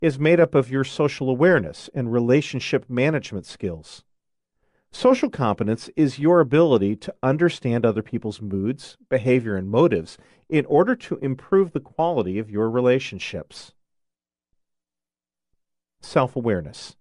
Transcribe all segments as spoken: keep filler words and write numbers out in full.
is made up of your social awareness and relationship management skills. Social competence is your ability to understand other people's moods, behavior, and motives in order to improve the quality of your relationships. Self-awareness.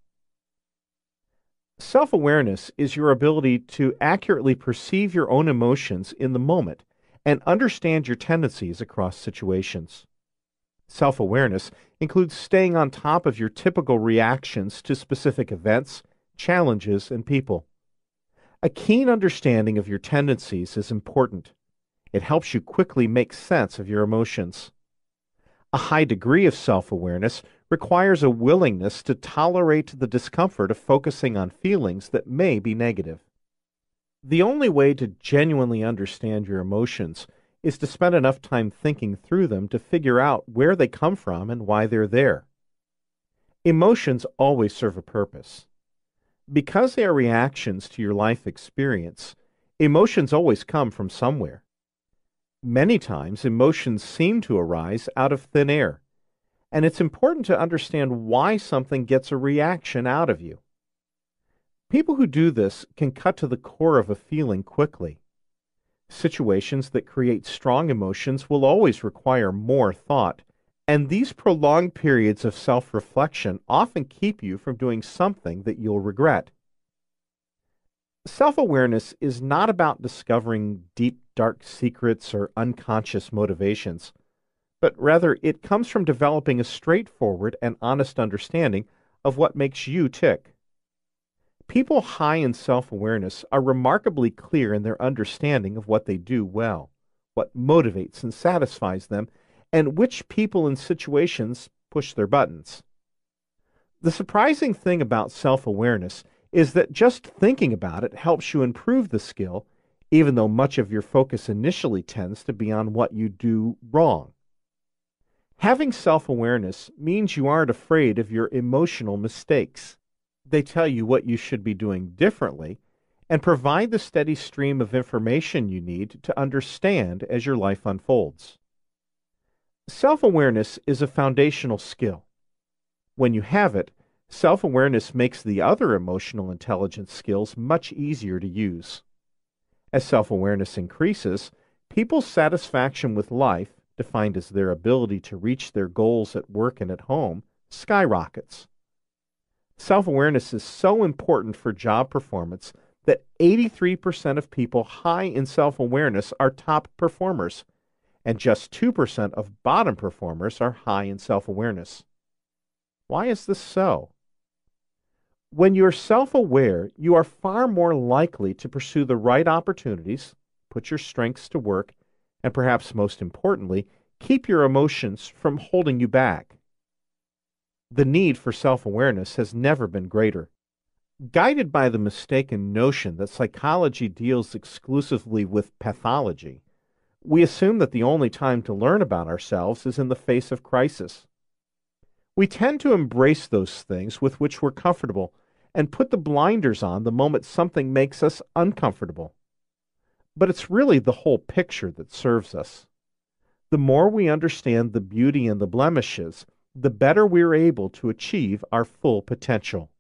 Self-awareness is your ability to accurately perceive your own emotions in the moment and understand your tendencies across situations. Self-awareness includes staying on top of your typical reactions to specific events, challenges, and people. A keen understanding of your tendencies is important. It helps you quickly make sense of your emotions. A high degree of self-awareness requires a willingness to tolerate the discomfort of focusing on feelings that may be negative. The only way to genuinely understand your emotions is to spend enough time thinking through them to figure out where they come from and why they're there. Emotions always serve a purpose. Because they are reactions to your life experience, emotions always come from somewhere. Many times, emotions seem to arise out of thin air, and it's important to understand why something gets a reaction out of you. People who do this can cut to the core of a feeling quickly. Situations that create strong emotions will always require more thought, and these prolonged periods of self-reflection often keep you from doing something that you'll regret. Self-awareness is not about discovering deep, dark secrets or unconscious motivations, but rather it comes from developing a straightforward and honest understanding of what makes you tick. People high in self-awareness are remarkably clear in their understanding of what they do well, what motivates and satisfies them, and which people and situations push their buttons. The surprising thing about self-awareness is that just thinking about it helps you improve the skill, even though much of your focus initially tends to be on what you do wrong. Having self-awareness means you aren't afraid of your emotional mistakes. They tell you what you should be doing differently and provide the steady stream of information you need to understand as your life unfolds. Self-awareness is a foundational skill. When you have it, self-awareness makes the other emotional intelligence skills much easier to use. As self-awareness increases, people's satisfaction with life, defined as their ability to reach their goals at work and at home, skyrockets. Self-awareness is so important for job performance that eighty-three percent of people high in self-awareness are top performers, and just two percent of bottom performers are high in self-awareness. Why is this so? When you're self-aware, you are far more likely to pursue the right opportunities, put your strengths to work, and perhaps most importantly, keep your emotions from holding you back. The need for self-awareness has never been greater. Guided by the mistaken notion that psychology deals exclusively with pathology, we assume that the only time to learn about ourselves is in the face of crisis. We tend to embrace those things with which we're comfortable and put the blinders on the moment something makes us uncomfortable. But it's really the whole picture that serves us. The more we understand the beauty and the blemishes, the better we're able to achieve our full potential.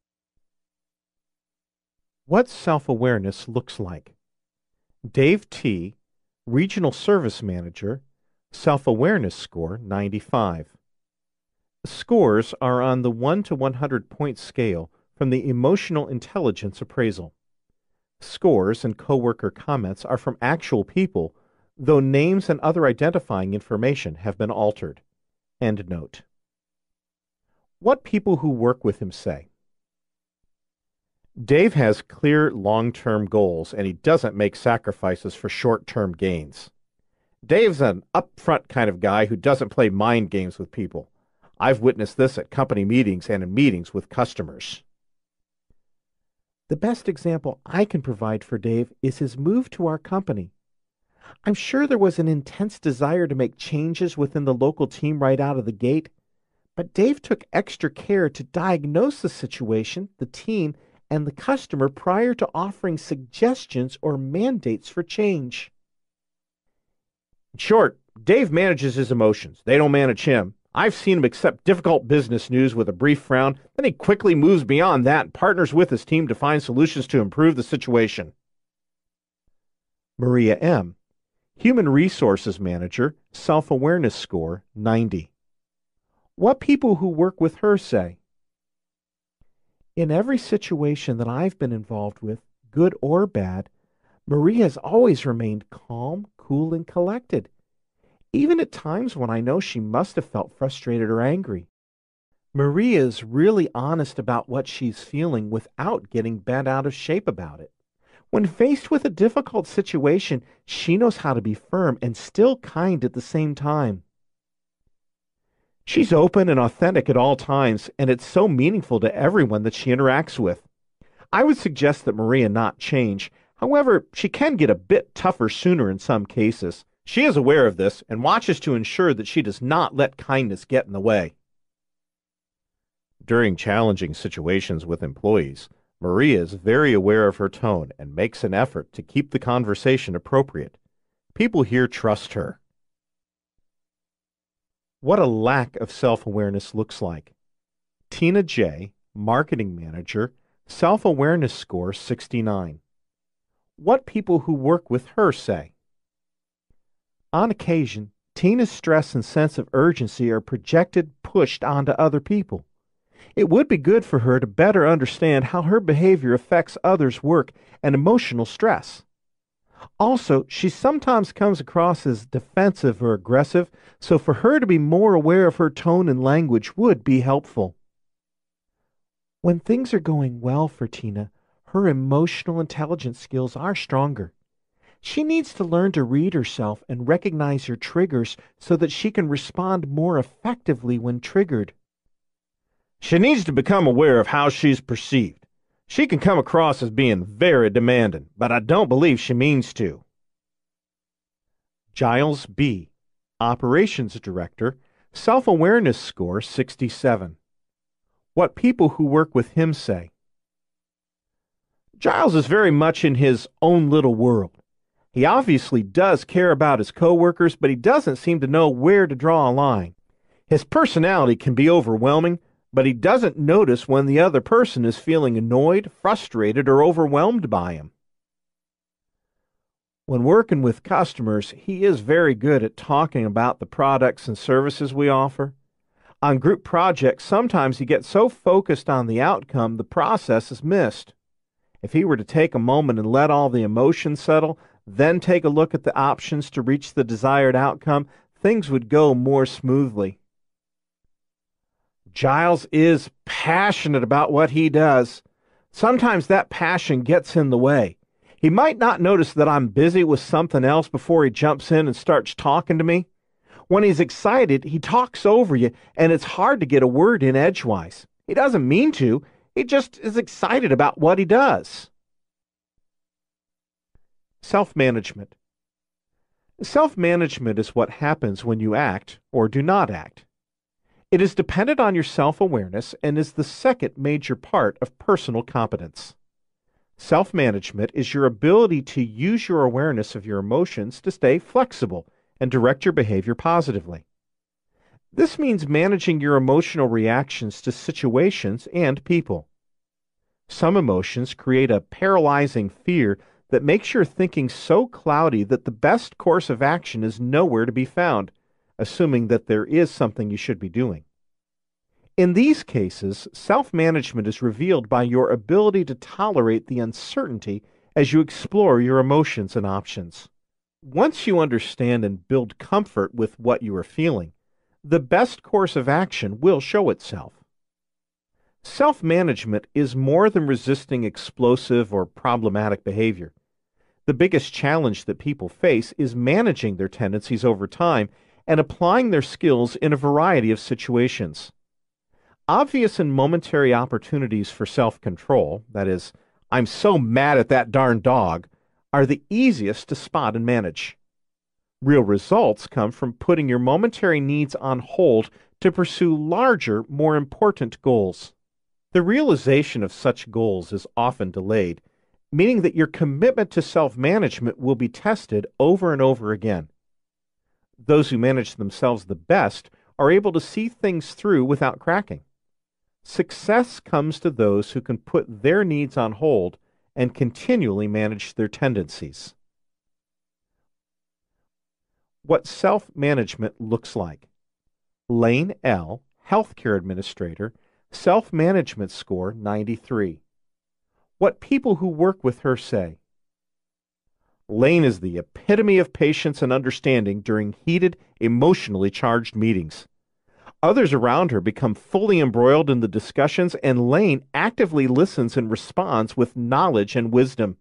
What self-awareness looks like. Dave T., Regional Service Manager, Self-Awareness Score ninety-five. Scores are on the one to one hundred point scale from the Emotional Intelligence Appraisal. Scores and coworker comments are from actual people, though names and other identifying information have been altered. End note. What people who work with him say. Dave has clear long-term goals, and he doesn't make sacrifices for short-term gains. Dave's an upfront kind of guy who doesn't play mind games with people. I've witnessed this at company meetings and in meetings with customers. The best example I can provide for Dave is his move to our company. I'm sure there was an intense desire to make changes within the local team right out of the gate, but Dave took extra care to diagnose the situation, the team, and the customer prior to offering suggestions or mandates for change. In short, Dave manages his emotions. They don't manage him. I've seen him accept difficult business news with a brief frown, then he quickly moves beyond that and partners with his team to find solutions to improve the situation. Maria M., Human Resources Manager, Self-Awareness Score, ninety. What people who work with her say? In every situation that I've been involved with, good or bad, Maria has always remained calm, cool, and collected, even at times when I know she must have felt frustrated or angry. Maria is really honest about what she's feeling without getting bent out of shape about it. When faced with a difficult situation, she knows how to be firm and still kind at the same time. She's open and authentic at all times, and it's so meaningful to everyone that she interacts with. I would suggest that Maria not change. However, she can get a bit tougher sooner in some cases. She is aware of this and watches to ensure that she does not let kindness get in the way. During challenging situations with employees, Maria is very aware of her tone and makes an effort to keep the conversation appropriate. People here trust her. What a lack of self-awareness looks like. Tina J., Marketing Manager, Self-Awareness Score sixty-nine. What people who work with her say? On occasion, Tina's stress and sense of urgency are projected, pushed onto other people. It would be good for her to better understand how her behavior affects others' work and emotional stress. Also, she sometimes comes across as defensive or aggressive, so for her to be more aware of her tone and language would be helpful. When things are going well for Tina, her emotional intelligence skills are stronger. She needs to learn to read herself and recognize her triggers so that she can respond more effectively when triggered. She needs to become aware of how she's perceived. She can come across as being very demanding, but I don't believe she means to. Giles B., Operations Director, Self-Awareness Score sixty-seven. What people who work with him say? Giles is very much in his own little world. He obviously does care about his coworkers, but he doesn't seem to know where to draw a line. His personality can be overwhelming, but he doesn't notice when the other person is feeling annoyed, frustrated, or overwhelmed by him. When working with customers, he is very good at talking about the products and services we offer. On group projects, sometimes he gets so focused on the outcome, the process is missed. If he were to take a moment and let all the emotions settle, then take a look at the options to reach the desired outcome, things would go more smoothly. Giles is passionate about what he does. Sometimes that passion gets in the way. He might not notice that I'm busy with something else before he jumps in and starts talking to me. When he's excited, he talks over you, and it's hard to get a word in edgewise. He doesn't mean to. He just is excited about what he does. Self-management. Self-management is what happens when you act or do not act. It is dependent on your self-awareness and is the second major part of personal competence. Self-management is your ability to use your awareness of your emotions to stay flexible and direct your behavior positively. This means managing your emotional reactions to situations and people. Some emotions create a paralyzing fear that makes your thinking so cloudy that the best course of action is nowhere to be found, assuming that there is something you should be doing. In these cases, self-management is revealed by your ability to tolerate the uncertainty as you explore your emotions and options. Once you understand and build comfort with what you are feeling, the best course of action will show itself. Self-management is more than resisting explosive or problematic behavior. The biggest challenge that people face is managing their tendencies over time and applying their skills in a variety of situations. Obvious and momentary opportunities for self-control, that is, I'm so mad at that darn dog, are the easiest to spot and manage. Real results come from putting your momentary needs on hold to pursue larger, more important goals. The realization of such goals is often delayed, meaning that your commitment to self-management will be tested over and over again. Those who manage themselves the best are able to see things through without cracking. Success comes to those who can put their needs on hold and continually manage their tendencies. What self-management looks like. Lane L., Healthcare Administrator, Self-Management Score ninety-three. What people who work with her say. Lane is the epitome of patience and understanding during heated, emotionally charged meetings. Others around her become fully embroiled in the discussions, and Lane actively listens and responds with knowledge and wisdom.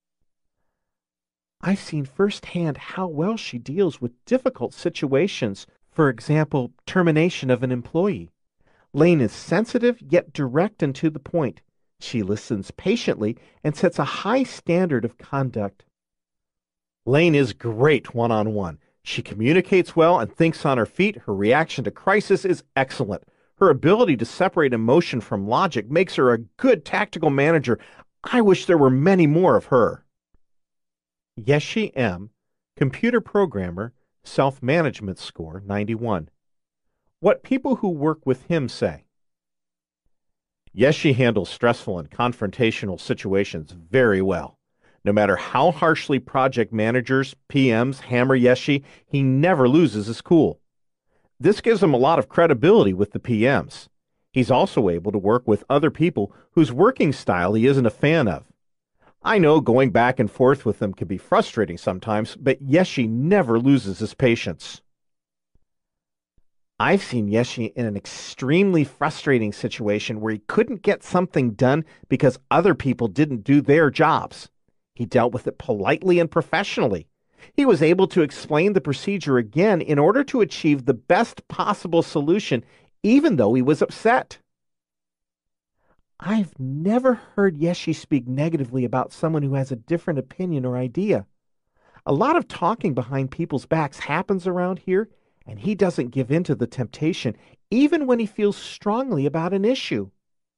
I've seen firsthand how well she deals with difficult situations, for example, termination of an employee. Lane is sensitive yet direct and to the point. She listens patiently and sets a high standard of conduct. Lane is great one-on-one. She communicates well and thinks on her feet. Her reaction to crisis is excellent. Her ability to separate emotion from logic makes her a good tactical manager. I wish there were many more of her. Yeshi M., Computer Programmer, Self-Management Score ninety-one. What people who work with him say. Yeshi handles stressful and confrontational situations very well. No matter how harshly project managers, P Ms, hammer Yeshi, he never loses his cool. This gives him a lot of credibility with the P Ms. He's also able to work with other people whose working style he isn't a fan of. I know going back and forth with them can be frustrating sometimes, but Yeshi never loses his patience. I've seen Yeshi in an extremely frustrating situation where he couldn't get something done because other people didn't do their jobs. He dealt with it politely and professionally. He was able to explain the procedure again in order to achieve the best possible solution, even though he was upset. I've never heard Yeshi speak negatively about someone who has a different opinion or idea. A lot of talking behind people's backs happens around here, and he doesn't give in to the temptation, even when he feels strongly about an issue.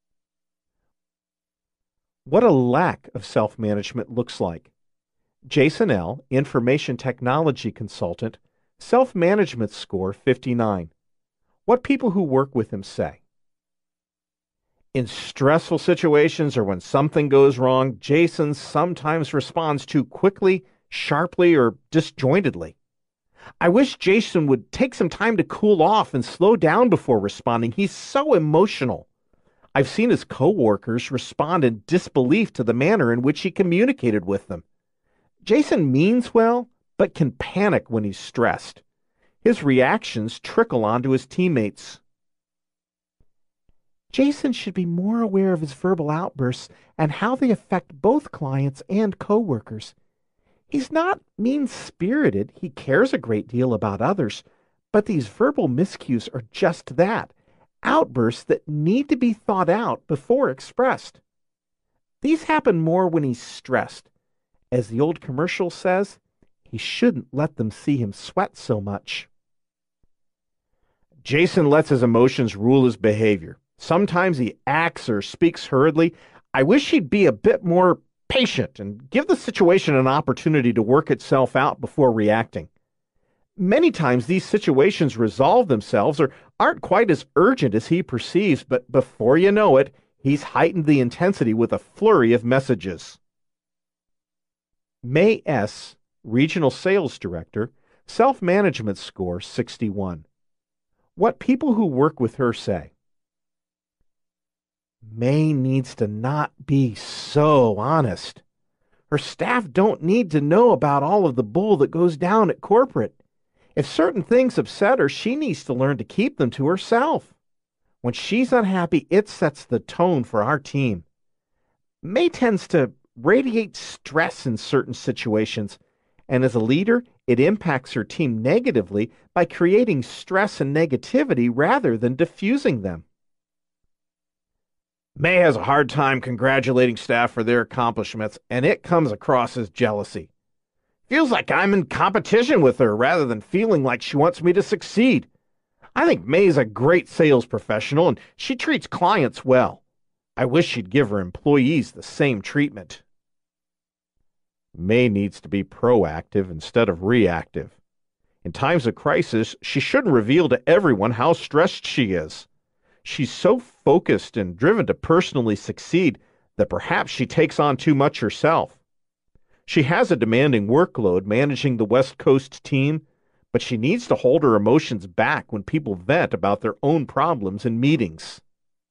What a lack of self-management looks like. Jason L., Information Technology Consultant, Self-Management Score fifty-nine. What people who work with him say. In stressful situations or when something goes wrong, Jason sometimes responds too quickly, sharply, or disjointedly. I wish Jason would take some time to cool off and slow down before responding. He's so emotional. I've seen his coworkers respond in disbelief to the manner in which he communicated with them. Jason means well, but can panic when he's stressed. His reactions trickle onto his teammates. Jason should be more aware of his verbal outbursts and how they affect both clients and coworkers. He's not mean-spirited. He cares a great deal about others, but these verbal miscues are just that, outbursts that need to be thought out before expressed. These happen more when he's stressed. As the old commercial says, he shouldn't let them see him sweat so much. Jason lets his emotions rule his behavior. Sometimes he acts or speaks hurriedly. I wish he'd be a bit more patient and give the situation an opportunity to work itself out before reacting. Many times these situations resolve themselves or aren't quite as urgent as he perceives, but before you know it, he's heightened the intensity with a flurry of messages. May S., Regional Sales Director, Self-Management Score sixty-one. What people who work with her say. May needs to not be so honest. Her staff don't need to know about all of the bull that goes down at corporate. If certain things upset her, she needs to learn to keep them to herself. When she's unhappy, it sets the tone for our team. May tends to radiate stress in certain situations, and as a leader, it impacts her team negatively by creating stress and negativity rather than diffusing them. May has a hard time congratulating staff for their accomplishments, and it comes across as jealousy. Feels like I'm in competition with her rather than feeling like she wants me to succeed. I think May's a great sales professional, and she treats clients well. I wish she'd give her employees the same treatment. May needs to be proactive instead of reactive. In times of crisis, she shouldn't reveal to everyone how stressed she is. She's so focused and driven to personally succeed that perhaps she takes on too much herself. She has a demanding workload managing the West Coast team, but she needs to hold her emotions back when people vent about their own problems in meetings.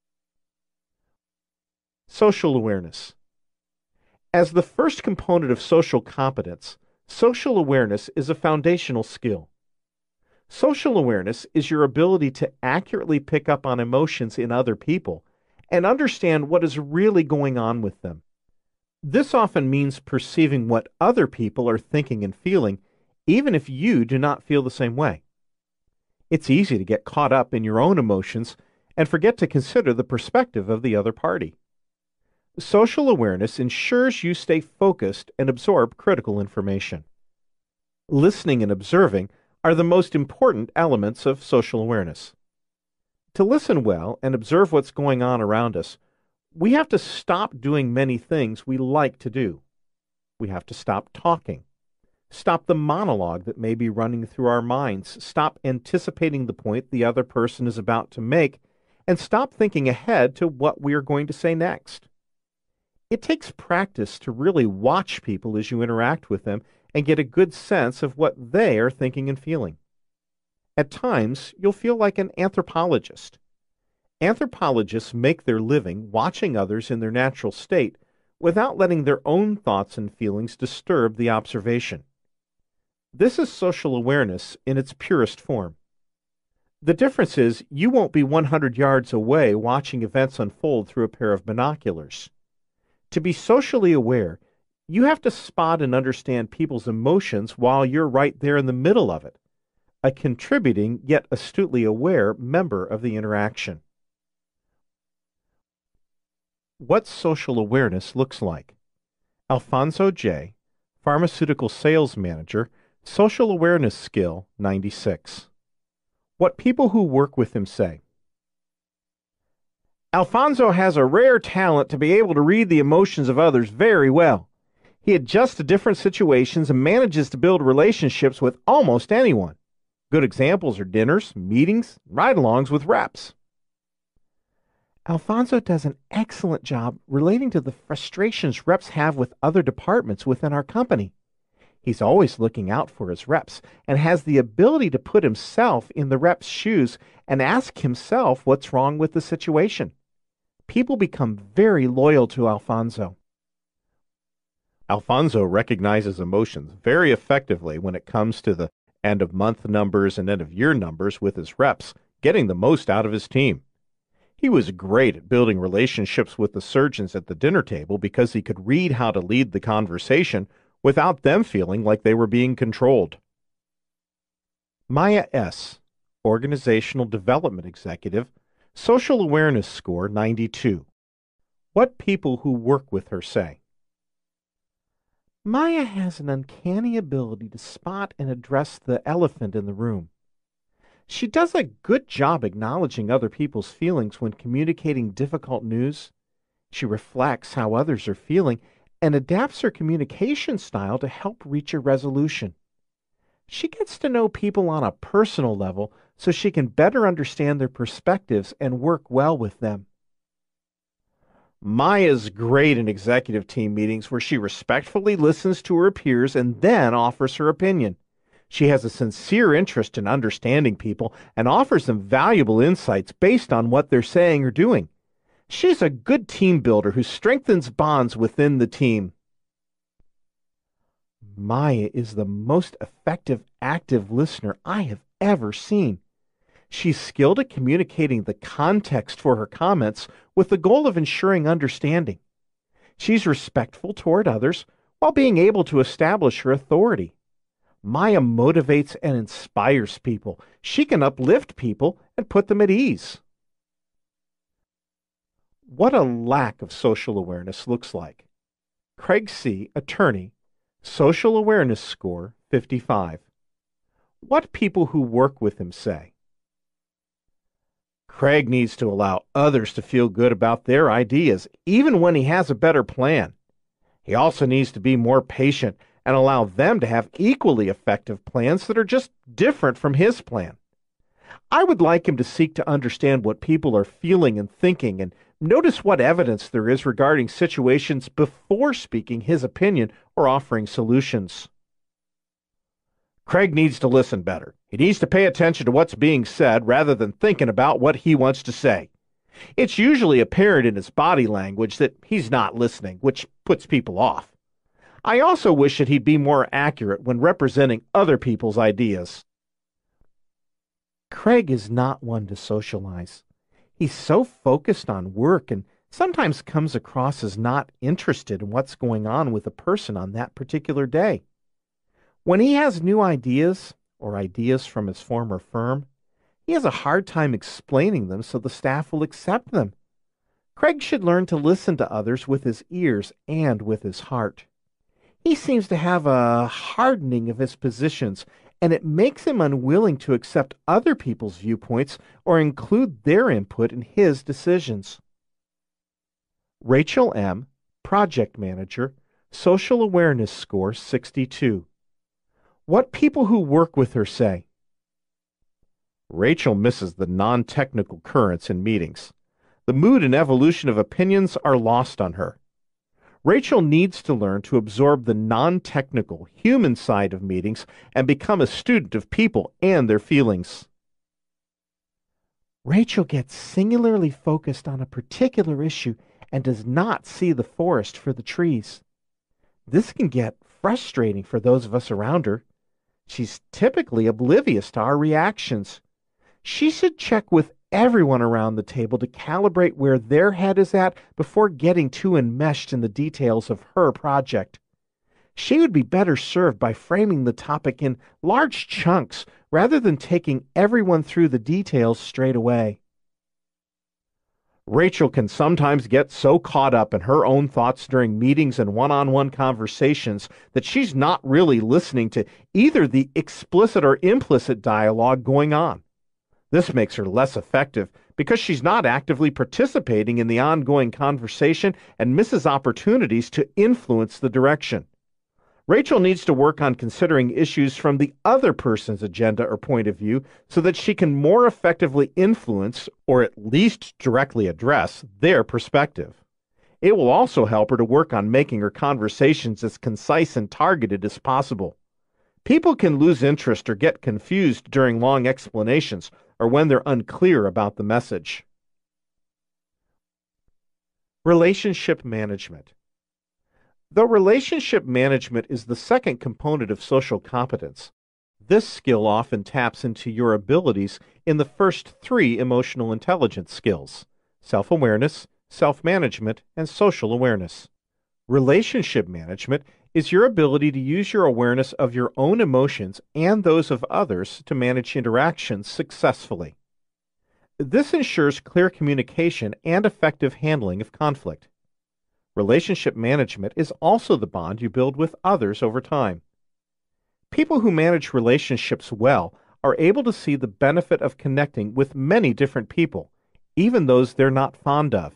Social awareness. As the first component of social competence, social awareness is a foundational skill. Social awareness is your ability to accurately pick up on emotions in other people and understand what is really going on with them. This often means perceiving what other people are thinking and feeling, even if you do not feel the same way. It's easy to get caught up in your own emotions and forget to consider the perspective of the other party. Social awareness ensures you stay focused and absorb critical information. Listening and observing are the most important elements of social awareness. To listen well and observe what's going on around us, we have to stop doing many things we like to do. We have to stop talking, stop the monologue that may be running through our minds, stop anticipating the point the other person is about to make, and stop thinking ahead to what we are going to say next. It takes practice to really watch people as you interact with them and get a good sense of what they are thinking and feeling. At times, you'll feel like an anthropologist. Anthropologists make their living watching others in their natural state without letting their own thoughts and feelings disturb the observation. This is social awareness in its purest form. The difference is you won't be one hundred yards away watching events unfold through a pair of binoculars. To be socially aware, you have to spot and understand people's emotions while you're right there in the middle of it, a contributing yet astutely aware member of the interaction. What social awareness looks like. Alfonso J., Pharmaceutical Sales Manager, Social Awareness Skill ninety-six. What people who work with him say. Alfonso has a rare talent to be able to read the emotions of others very well. He adjusts to different situations and manages to build relationships with almost anyone. Good examples are dinners, meetings, ride-alongs with reps. Alfonso does an excellent job relating to the frustrations reps have with other departments within our company. He's always looking out for his reps and has the ability to put himself in the rep's shoes and ask himself what's wrong with the situation. People become very loyal to Alfonso. Alfonso recognizes emotions very effectively when it comes to the end-of-month numbers and end-of-year numbers with his reps, getting the most out of his team. He was great at building relationships with the surgeons at the dinner table because he could read how to lead the conversation without them feeling like they were being controlled. Maya S., Organizational Development Executive, Social Awareness Score ninety-two. What people who work with her say. Maya has an uncanny ability to spot and address the elephant in the room. She does a good job acknowledging other people's feelings when communicating difficult news. She reflects how others are feeling and adapts her communication style to help reach a resolution. She gets to know people on a personal level so she can better understand their perspectives and work well with them. Maya's great in executive team meetings where she respectfully listens to her peers and then offers her opinion. She has a sincere interest in understanding people and offers them valuable insights based on what they're saying or doing. She's a good team builder who strengthens bonds within the team. Maya is the most effective active listener I have ever seen. She's skilled at communicating the context for her comments with the goal of ensuring understanding. She's respectful toward others while being able to establish her authority. Maya motivates and inspires people. She can uplift people and put them at ease. What a lack of social awareness looks like. Craig C., attorney, Social Awareness Score fifty-five. What people who work with him say. Craig needs to allow others to feel good about their ideas, even when he has a better plan. He also needs to be more patient and allow them to have equally effective plans that are just different from his plan. I would like him to seek to understand what people are feeling and thinking and notice what evidence there is regarding situations before speaking his opinion or offering solutions. Craig needs to listen better. He needs to pay attention to what's being said rather than thinking about what he wants to say. It's usually apparent in his body language that he's not listening, which puts people off. I also wish that he'd be more accurate when representing other people's ideas. Craig is not one to socialize. He's so focused on work and sometimes comes across as not interested in what's going on with a person on that particular day. When he has new ideas, or ideas from his former firm, he has a hard time explaining them so the staff will accept them. Craig should learn to listen to others with his ears and with his heart. He seems to have a hardening of his positions, and it makes him unwilling to accept other people's viewpoints or include their input in his decisions. Rachel M., Project Manager, Social Awareness Score sixty-two. What people who work with her say. Rachel misses the non-technical currents in meetings. The mood and evolution of opinions are lost on her. Rachel needs to learn to absorb the non-technical, human side of meetings and become a student of people and their feelings. Rachel gets singularly focused on a particular issue and does not see the forest for the trees. This can get frustrating for those of us around her. She's typically oblivious to our reactions. She should check with everyone around the table to calibrate where their head is at before getting too enmeshed in the details of her project. She would be better served by framing the topic in large chunks rather than taking everyone through the details straight away. Rachel can sometimes get so caught up in her own thoughts during meetings and one-on-one conversations that she's not really listening to either the explicit or implicit dialogue going on. This makes her less effective because she's not actively participating in the ongoing conversation and misses opportunities to influence the direction. Rachel needs to work on considering issues from the other person's agenda or point of view so that she can more effectively influence, or at least directly address, their perspective. It will also help her to work on making her conversations as concise and targeted as possible. People can lose interest or get confused during long explanations or when they're unclear about the message. Relationship management. Though relationship management is the second component of social competence, this skill often taps into your abilities in the first three emotional intelligence skills: self-awareness, self-management, and social awareness. Relationship management is your ability to use your awareness of your own emotions and those of others to manage interactions successfully. This ensures clear communication and effective handling of conflict. Relationship management is also the bond you build with others over time. People who manage relationships well are able to see the benefit of connecting with many different people, even those they're not fond of.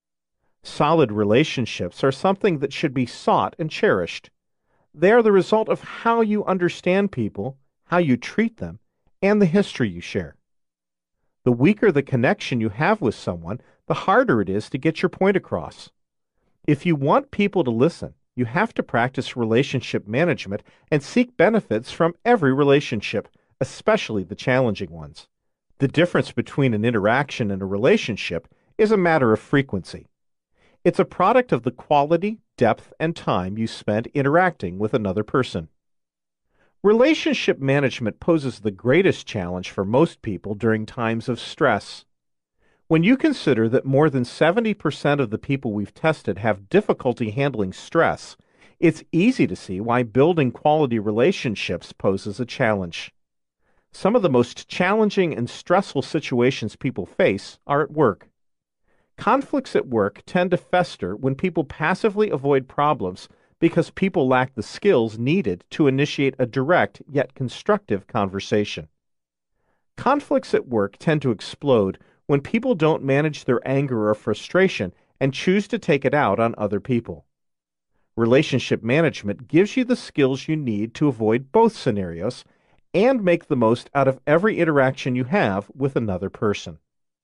Solid relationships are something that should be sought and cherished. They are the result of how you understand people, how you treat them, and the history you share. The weaker the connection you have with someone, the harder it is to get your point across. If you want people to listen, you have to practice relationship management and seek benefits from every relationship, especially the challenging ones. The difference between an interaction and a relationship is a matter of frequency. It's a product of the quality, depth, and time you spend interacting with another person. Relationship management poses the greatest challenge for most people during times of stress. When you consider that more than seventy percent of the people we've tested have difficulty handling stress, it's easy to see why building quality relationships poses a challenge. Some of the most challenging and stressful situations people face are at work. Conflicts at work tend to fester when people passively avoid problems because people lack the skills needed to initiate a direct yet constructive conversation. Conflicts at work tend to explode when people don't manage their anger or frustration and choose to take it out on other people. Relationship management gives you the skills you need to avoid both scenarios and make the most out of every interaction you have with another person.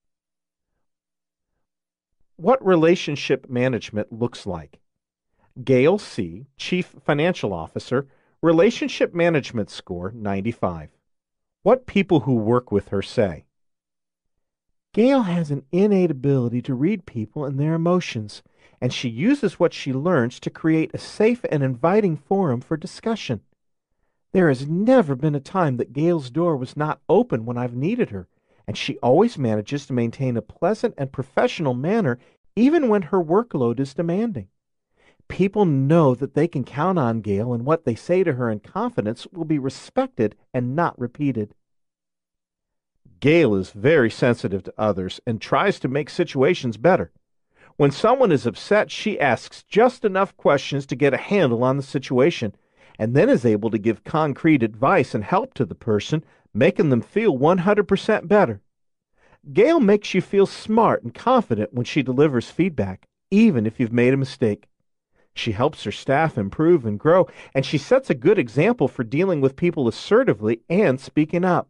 What relationship management looks like. Gail C., Chief Financial Officer, Relationship Management Score ninety-five. What people who work with her say. Gail has an innate ability to read people and their emotions, and she uses what she learns to create a safe and inviting forum for discussion. There has never been a time that Gail's door was not open when I've needed her, and she always manages to maintain a pleasant and professional manner even when her workload is demanding. People know that they can count on Gail, and what they say to her in confidence will be respected and not repeated. Gail is very sensitive to others and tries to make situations better. When someone is upset, she asks just enough questions to get a handle on the situation, and then is able to give concrete advice and help to the person, making them feel one hundred percent better. Gail makes you feel smart and confident when she delivers feedback, even if you've made a mistake. She helps her staff improve and grow, and she sets a good example for dealing with people assertively and speaking up.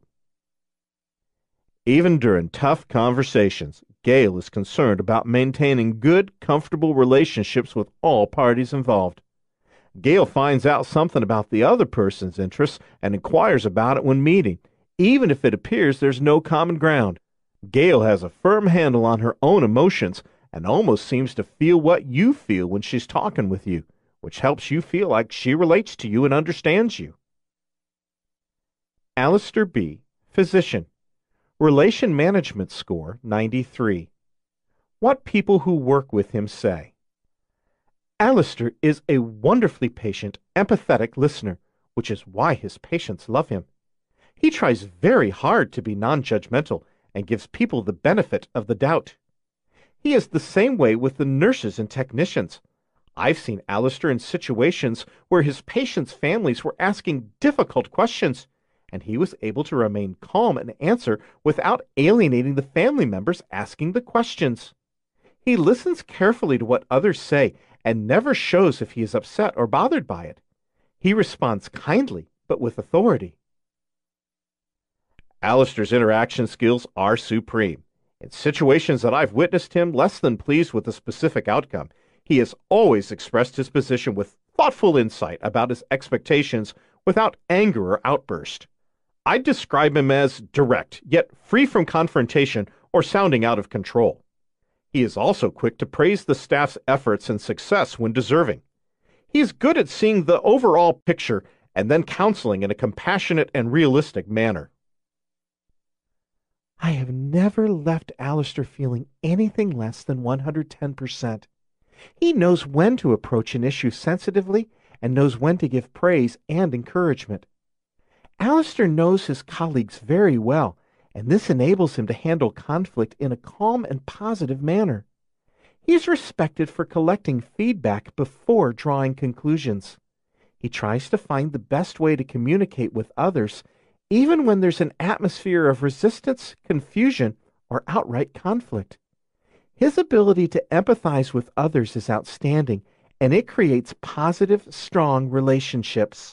Even during tough conversations, Gail is concerned about maintaining good, comfortable relationships with all parties involved. Gail finds out something about the other person's interests and inquires about it when meeting, even if it appears there's no common ground. Gail has a firm handle on her own emotions and almost seems to feel what you feel when she's talking with you, which helps you feel like she relates to you and understands you. Alistair B., Physician, Relation Management Score ninety-three. What people who work with him say. Alistair is a wonderfully patient, empathetic listener, which is why his patients love him. He tries very hard to be non-judgmental and gives people the benefit of the doubt. He is the same way with the nurses and technicians. I've seen Alistair in situations where his patients' families were asking difficult questions, and he was able to remain calm and answer without alienating the family members asking the questions. He listens carefully to what others say and never shows if he is upset or bothered by it. He responds kindly, but with authority. Alistair's interaction skills are supreme. In situations that I've witnessed him less than pleased with a specific outcome, he has always expressed his position with thoughtful insight about his expectations without anger or outburst. I'd describe him as direct, yet free from confrontation or sounding out of control. He is also quick to praise the staff's efforts and success when deserving. He is good at seeing the overall picture and then counseling in a compassionate and realistic manner. I have never left Alistair feeling anything less than one hundred ten percent. He knows when to approach an issue sensitively and knows when to give praise and encouragement. Alistair knows his colleagues very well, and this enables him to handle conflict in a calm and positive manner. He is respected for collecting feedback before drawing conclusions. He tries to find the best way to communicate with others, even when there's an atmosphere of resistance, confusion, or outright conflict. His ability to empathize with others is outstanding, and it creates positive, strong relationships.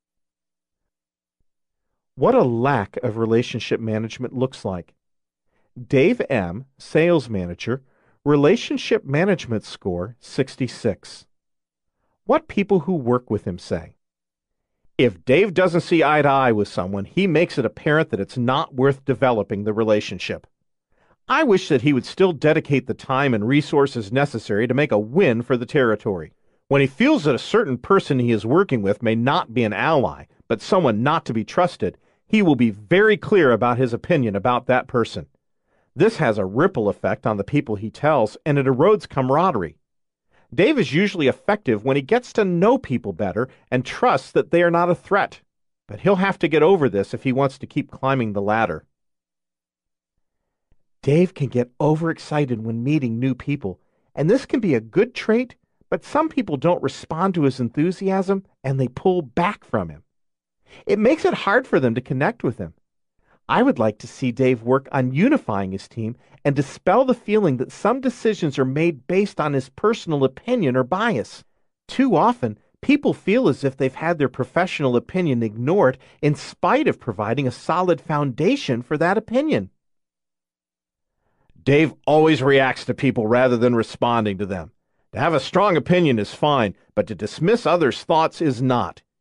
What a lack of relationship management looks like. Dave M., Sales Manager, Relationship Management Score sixty-six. What people who work with him say. If Dave doesn't see eye to eye with someone, he makes it apparent that it's not worth developing the relationship. I wish that he would still dedicate the time and resources necessary to make a win for the territory. When he feels that a certain person he is working with may not be an ally, but someone not to be trusted, he will be very clear about his opinion about that person. This has a ripple effect on the people he tells, and it erodes camaraderie. Dave is usually effective when he gets to know people better and trusts that they are not a threat, but he'll have to get over this if he wants to keep climbing the ladder. Dave can get overexcited when meeting new people, and this can be a good trait, but some people don't respond to his enthusiasm and they pull back from him. It makes it hard for them to connect with him. I would like to see Dave work on unifying his team and dispel the feeling that some decisions are made based on his personal opinion or bias. Too often, people feel as if they've had their professional opinion ignored in spite of providing a solid foundation for that opinion. Dave always reacts to people rather than responding to them. To have a strong opinion is fine, but to dismiss others' thoughts is not.